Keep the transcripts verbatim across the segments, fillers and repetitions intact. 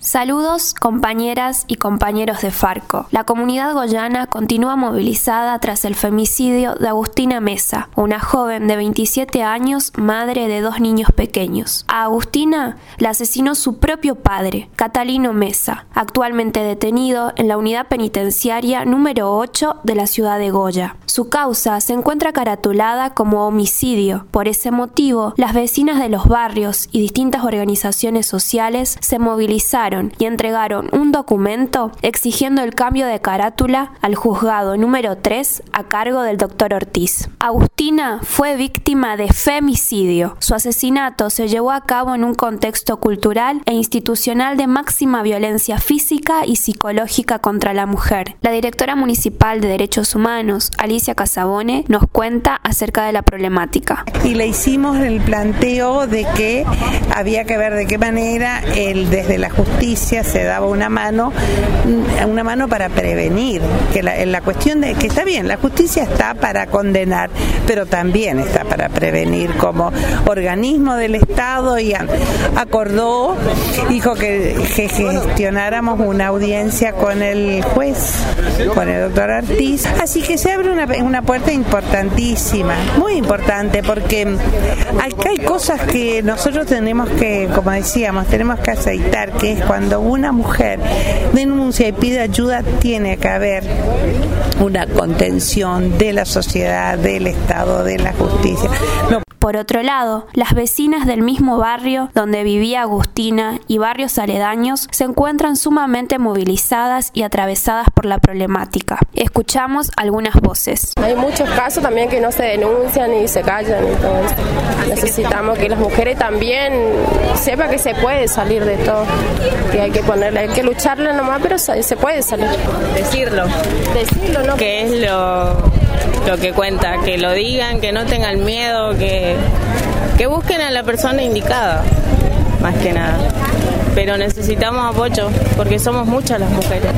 Saludos, compañeras y compañeros de Farco. La comunidad goyana continúa movilizada tras el femicidio de Agustina Mesa, una joven de veintisiete años, madre de dos niños pequeños. A Agustina la asesinó su propio padre, Catalino Mesa, actualmente detenido en la unidad penitenciaria número ocho de la ciudad de Goya. Su causa se encuentra caratulada como homicidio. Por ese motivo, las vecinas de los barrios y distintas organizaciones sociales se movilizaron y entregaron un documento exigiendo el cambio de carátula al juzgado número tres a cargo del doctor Ortiz. Agustina fue víctima de femicidio. Su asesinato se llevó a cabo en un contexto cultural e institucional de máxima violencia física y psicológica contra la mujer. La directora municipal de Derechos Humanos, Alicia Casabone, nos cuenta acerca de la problemática. Y le hicimos el planteo de que había que ver de qué manera el, desde la justicia se daba una mano, una mano para prevenir, que la, la cuestión de que está bien, la justicia está para condenar, pero también está para prevenir como organismo del Estado, y acordó, dijo que, que gestionáramos una audiencia con el juez, con el doctor Ortiz, así que se abre una, una puerta importantísima, muy importante, porque acá hay cosas que nosotros tenemos que, como decíamos, tenemos que aceitar, que es cuando una mujer denuncia y pide ayuda, tiene que haber una contención de la sociedad, del Estado, de la justicia. No. Por otro lado, las vecinas del mismo barrio donde vivía Agustina y barrios aledaños se encuentran sumamente movilizadas y atravesadas por la problemática. Escuchamos algunas voces. Hay muchos casos también que no se denuncian y se callan y todo esto. Necesitamos que las mujeres también sepan que se puede salir de todo, que hay que ponerle, hay que lucharle nomás, pero se puede salir. Decirlo. Decirlo, ¿no? Que es lo, lo que cuenta, que lo digan, que no tengan miedo, que que busquen a la persona indicada, más que nada. Pero necesitamos apoyo, porque somos muchas las mujeres.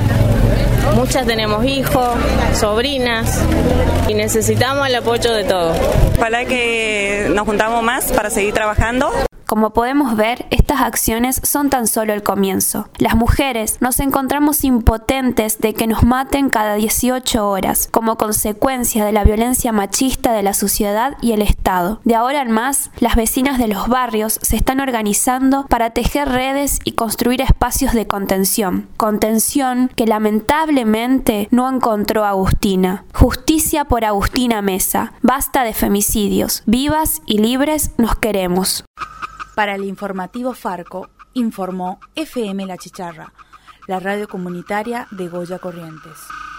Muchas tenemos hijos, sobrinas, y necesitamos el apoyo de todos. Ojalá que nos juntamos más para seguir trabajando. Como podemos ver, estas acciones son tan solo el comienzo. Las mujeres nos encontramos impotentes de que nos maten cada dieciocho horas, como consecuencia de la violencia machista de la sociedad y el Estado. De ahora en más, las vecinas de los barrios se están organizando para tejer redes y construir espacios de contención. Contención que lamentablemente no encontró Agustina. Justicia por Agustina Mesa. Basta de femicidios. Vivas y libres nos queremos. Para el informativo Farco, informó F M La Chicharra, la radio comunitaria de Goya Corrientes.